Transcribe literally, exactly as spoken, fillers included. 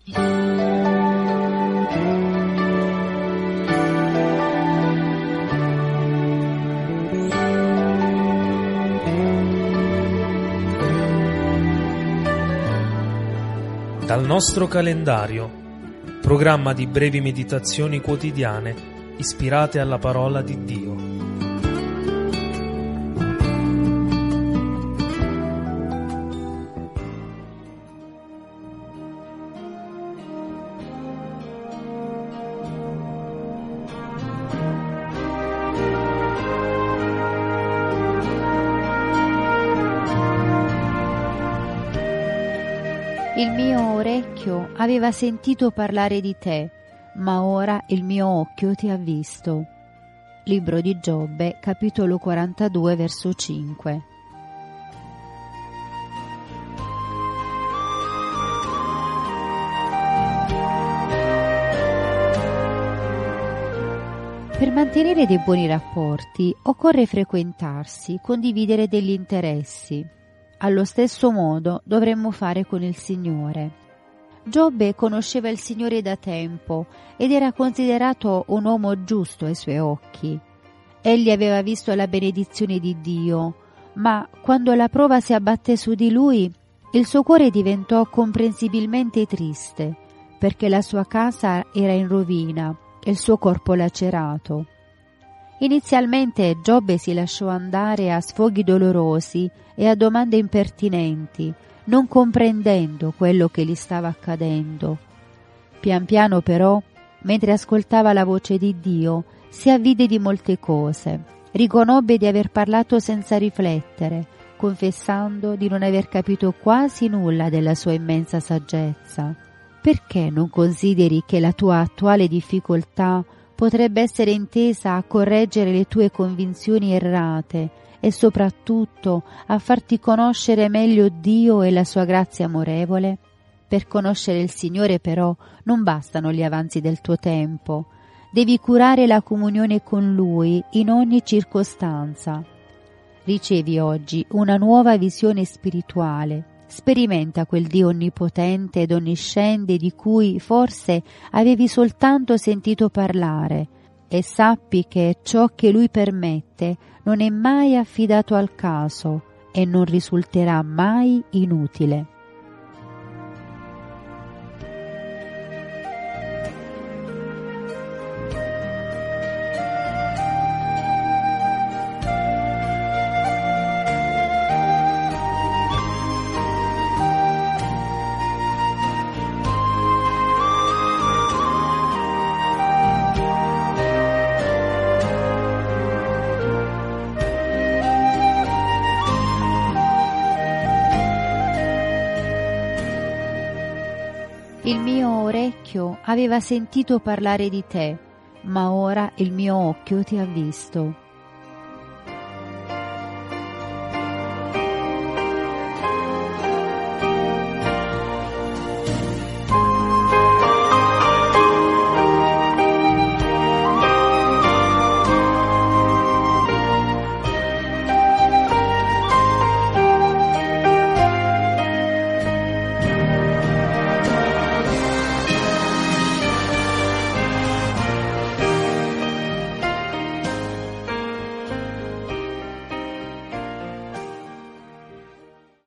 Dal nostro calendario, programma di brevi meditazioni quotidiane ispirate alla parola di Dio. Il mio orecchio aveva sentito parlare di te, ma ora il mio occhio ti ha visto. Libro di Giobbe, capitolo quarantadue, verso cinque. Per mantenere dei buoni rapporti occorre frequentarsi, condividere degli interessi. Allo stesso modo dovremmo fare con il Signore. Giobbe conosceva il Signore da tempo ed era considerato un uomo giusto ai suoi occhi. Egli aveva visto la benedizione di Dio, ma quando la prova si abbatté su di lui, il suo cuore diventò comprensibilmente triste, perché la sua casa era in rovina e il suo corpo lacerato. Inizialmente Giobbe si lasciò andare a sfoghi dolorosi e a domande impertinenti, non comprendendo quello che gli stava accadendo. Pian piano però, mentre ascoltava la voce di Dio, si avvide di molte cose, riconobbe di aver parlato senza riflettere, confessando di non aver capito quasi nulla della sua immensa saggezza. Perché non consideri che la tua attuale difficoltà potrebbe essere intesa a correggere le tue convinzioni errate e soprattutto a farti conoscere meglio Dio e la sua grazia amorevole? Per conoscere il Signore però non bastano gli avanzi del tuo tempo. Devi curare la comunione con Lui in ogni circostanza. Ricevi oggi una nuova visione spirituale. Sperimenta quel Dio onnipotente ed onnisciente di cui forse avevi soltanto sentito parlare e sappi che ciò che Lui permette non è mai affidato al caso e non risulterà mai inutile. Il mio orecchio aveva sentito parlare di te, ma ora il mio occhio ti ha visto.